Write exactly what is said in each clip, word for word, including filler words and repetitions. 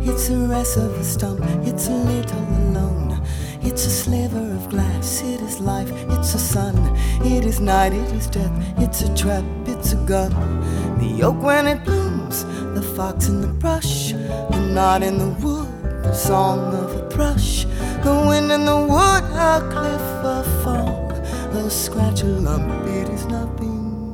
It's the rest of a stump, it's a little alone. It's a sliver of glass, it is life, it's a sun, it is night, it is death, it's a trap, it's a gun. The oak when it blooms, the fox in the brush, the knot in the wood, the song of a thrush, the wind in the wood, a cliff, a fall, a scratch, a lump, it is nothing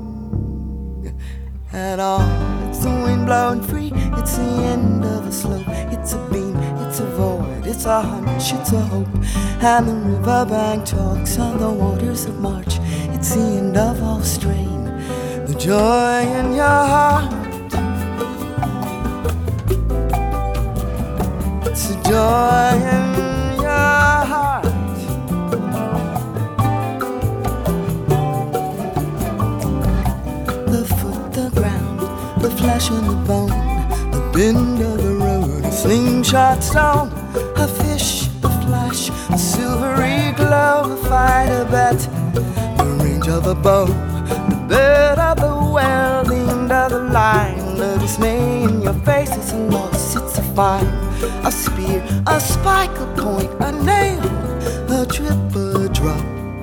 at all. It's the wind blowing free, it's the end of a slope, it's a beam, it's a void, it's a hunch, it's a hope. And the riverbank talks on the waters of March. It's the end of all strain, the joy in your heart. It's the joy in your heart. The foot, the ground, the flesh and the bone, the bend of the road, a slingshot stone, a fish, a flash, a silvery glow, a fight, a bet, the range of a bow, the bed of the well, the end of the line, the dismay in your face, it's a loss, it's a fine, a spear, a spike, a point, a nail, a trip, a drop,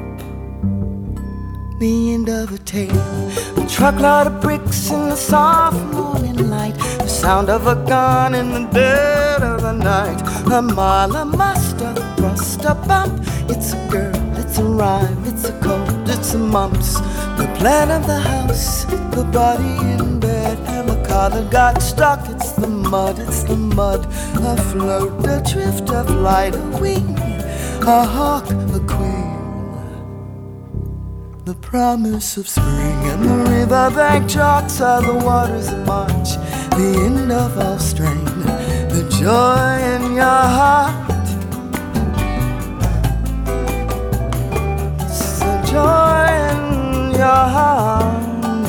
the end of a tale, a truckload of bricks in the soft morning light, the sound of a gun in the dead of the night, a mile, a must, a thrust, a bump, it's a girl, it's a rhyme, it's a cold, it's a mumps, the plan of the house, the body in bed, and the car that got stuck, it's the mud, it's the mud, a float, a drift, a flight, a wing, a hawk, a queen, the promise of spring, and the riverbank chalks are the waters of March, the end of all strain, the joy in your heart. It's the joy in your heart.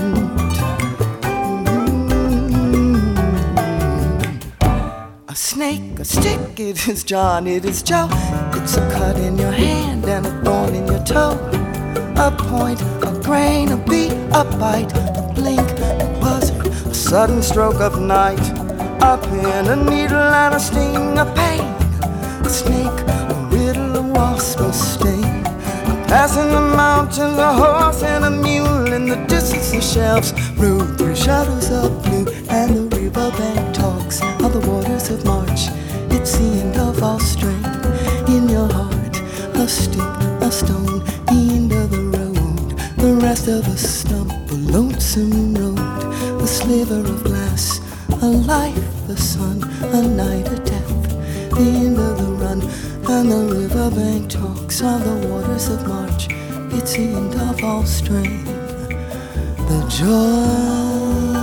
Mm-hmm. A snake, a stick, it is John, it is Joe. It's a cut in your hand and a thorn in your toe. A point, a grain, a beat, a bite, a blink, a buzzard, a sudden stroke of night, a pin, a needle and a sting, a pain, a snake, a riddle, a wasp, a sting, a pass in the mountains, a horse and a mule, in the distance the shelves road through shadows of blue, and the riverbank talks of the waters of March. It's the end of all strength in your heart, a stick, a stone, the end of the road, the rest of a stump, a lonesome road, a sliver of glass, a life, a sun, a night, a death, the end of the run, and the riverbank talks of the waters of March. It's the end of all strain, the joy.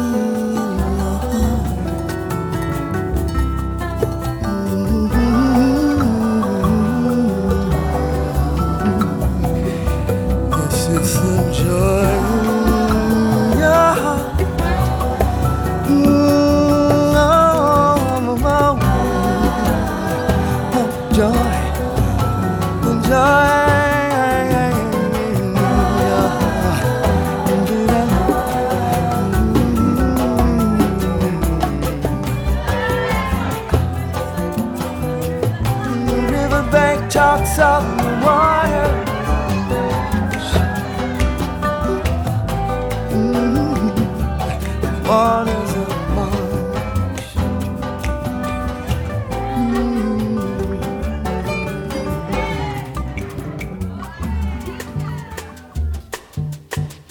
Talks of the water, mm-hmm. Water.